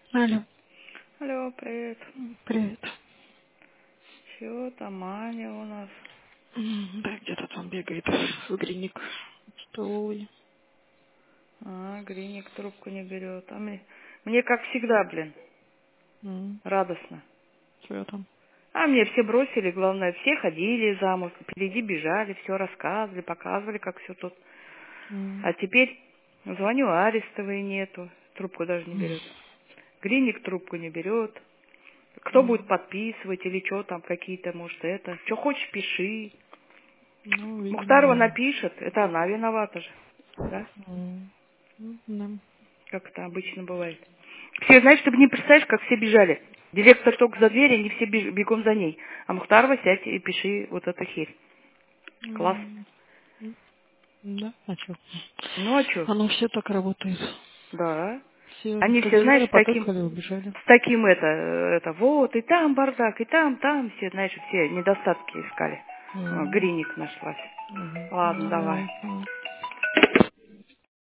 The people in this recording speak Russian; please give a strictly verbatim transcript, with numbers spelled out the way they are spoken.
Алло. Алло, привет. Привет. Чего там Аня у нас? М, Да, где-то там бегает в гриник в столовой. А, Гриник трубку не берет. А мне, мне как всегда, блин, М, радостно. Чего там? А мне все бросили, главное, все ходили замуж, впереди бежали, все рассказывали, показывали, как все тут. М, А теперь звоню, а Арестовой нету, трубку даже не м, берет. Гриник трубку не берет. Кто будет м. подписывать или что там, какие-то, может, это. Что хочешь, пиши. Ну, видимо, Мухтарова да. напишет, это она виновата же, да? М, м, Да. Как это обычно бывает. Все, знаешь, ты бы не представляешь, как все бежали. Директор только за дверь, они все бег- бегом за ней. А Мухтарова, сядь и пиши вот эту херь. Класс. М, м, Да, а что? Ну а что? Оно все так работает. Да. Все Они все, знаешь, побежали, с таким, потыкали, убежали. с таким это, э, это, вот, и там бардак, и там, там, все, знаешь, все недостатки искали. О, М, Гриник нашлась. мгм. Ладно, Ну, давай. да. М.